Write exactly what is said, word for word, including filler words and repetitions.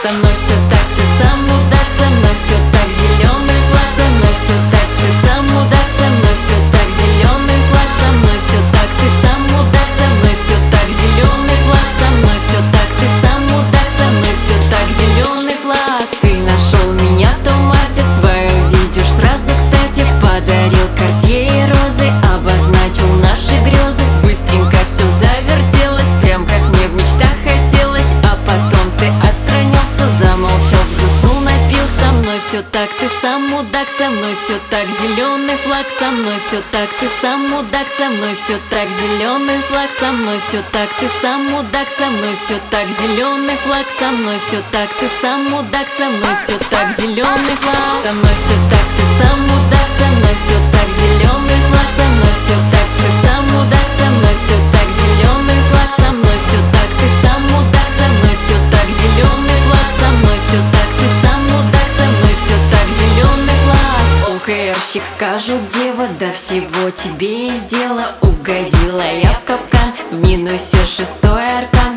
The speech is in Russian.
Со мной все так, ты сам мудак, со мной все так, зеленый флаг, со мной все так, ты сам мудак, со мной все так, зеленый флаг, со мной все так, ты сам мудак, со мной все так, зеленый флаг, со мной все так, ты сам мудак, со мной все так, зеленый флаг. Ты нашел меня в том марте, свое видишь сразу, кстати, подарил Картье и розы, обозначил наши грезы. Быстренько все завертелось, прям как мне в мечтах хотелось, а потом ты отстранился, замолчал, взгрустнул, напил. Со мной все так, ты сам мудак, со мной все так, зеленый флаг, со мной все так, ты сам мудак, со мной все так, зеленый флаг, со мной все так, ты сам мудак, со мной все так, зеленый флаг, со мной все так, ты сам мудак, со мной все так, зеленый флаг, со мной все так, ты сам мудак, со мной все так, зеленый флаг, со мной все так, ты сам мудак, со мной все так, зеленый флаг, со мной все так, ты сам мудак, со мной все так, зеленый флаг, со мной все так, ты сам мудак, со мной все так, зеленый флаг. ОКРщик, скажу, дева, да всего тебе из дела, угодила я в капкан, в минусе шестой аркан.